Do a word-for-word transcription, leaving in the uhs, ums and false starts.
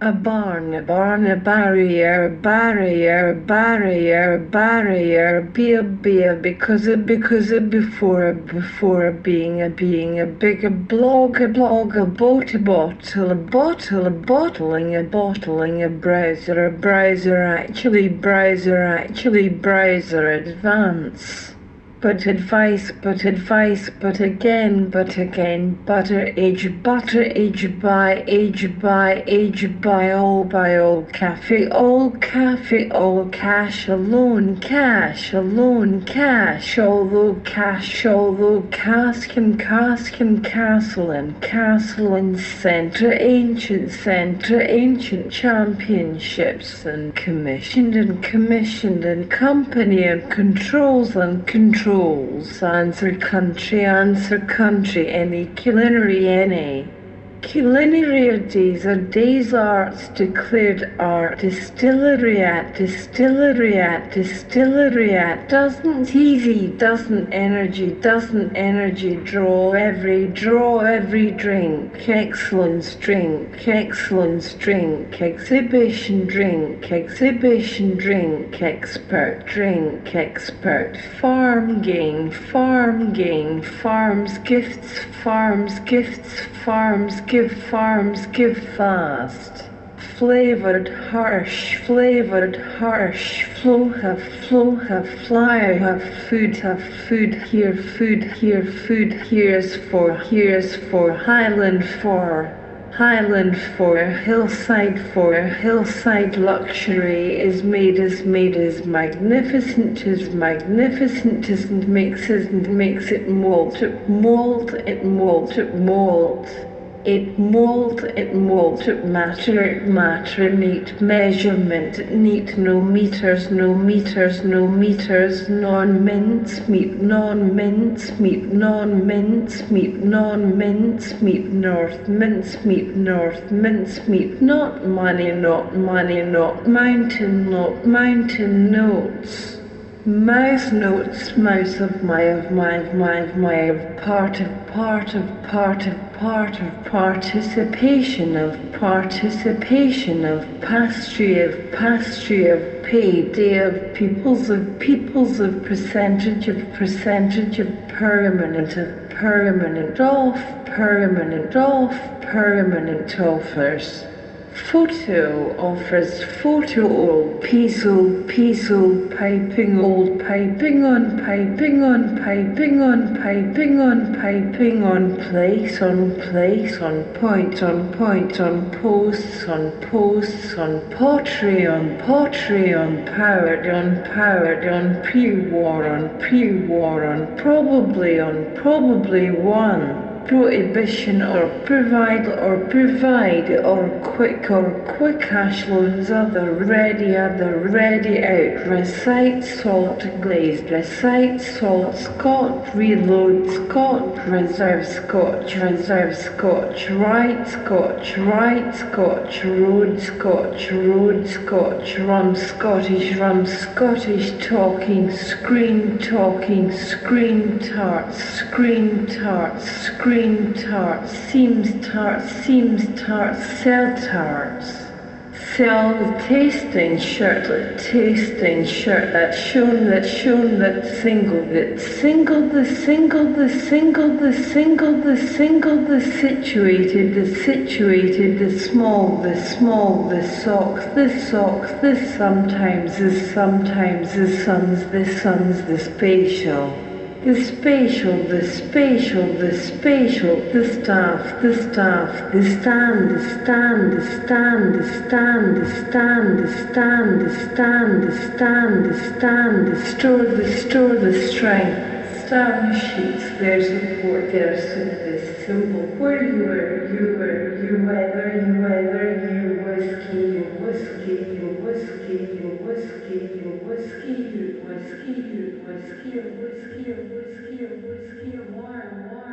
A barn, a barn, a barrier, a barrier, a barrier, a barrier, be a be a because a because a before a before a being a being a big a blog a blog a boat a bottle a bottle a bottling a bottling a browser a browser actually browser actually browser advance. But advice, but advice, but again, but again, butter age, butter age by age by age by all by all cafe, all cafe, all cash alone, cash alone, cash, although cash, although cask and cask and castle and castle and centre, ancient centre, ancient championships and commissioned and commissioned and company and controls and controls. Answer country, answer country, any culinary, any. Culinary days are days arts declared art, distillery at, distillery at, distillery at, doesn't easy, doesn't energy, doesn't energy, draw every, draw every drink, excellence drink, excellence drink, exhibition drink, exhibition drink, expert drink, expert, farm gain, farm gain, farms gifts, farms gifts, farms give farms give fast. Flavored harsh, flavored harsh, flow have flow have flyer have food have food here food here food here's for here's for Highland for Highland for hillside for hillside luxury is made is made is magnificent is magnificent is and makes it and makes it mold it mold it mold it mold it mold it mold it matter it matter neat measurement neat no meters no meters no meters non mince meat non mince meat non mince meat non mince meat north mince meat north mince meat not money not money not mountain not mountain notes. Mouth notes, mouth of my, of my, of my, of my, of part of, part of, part of, part of, participation of, participation of, pastry of, pastry of, payday of, peoples of, peoples of, percentage of, percentage of, permanent of, permanent off, permanent off, permanent offers. Photo offers photo old piece old piece old piping old piping on piping on piping on piping on piping on place on place on point on point on posts on posts on pottery on pottery on powered on powered on pre-war on pre-war on probably on probably one. Prohibition or provide or provide or quick or quick cash loans other ready other ready out recite salt glazed recite salt scotch reload scotch reserve scotch reserve scotch right scotch right scotch road scotch road scotch rum Scottish rum Scottish talking screen talking screen tarts screen tarts screen Cream tarts, seams tarts, seams tarts, sell tarts. Sell the tasting shirt, the tasting shirt that shown, that shown, that single, that single, the single, the single, the single, the single, the situated, the situated, the small, the small, the socks, the socks, the sometimes, the sometimes, the sons, the sons, the spatial. The spatial, the spatial, the spatial, the staff, the staff, the stand, the stand, the stand, the stand, the stand, the stand, the stand, the stand, the stand, the store, the store, the strength. Star sheets, there's a port, there's this symbol. Where you were, you were, you weather, you weather, you whiskey, you whiskey, you whiskey, you whiskey, you whiskey, you whiskey, you whiskey, you whiskey, you whiskey, you whiskey, you whiskey, why, why?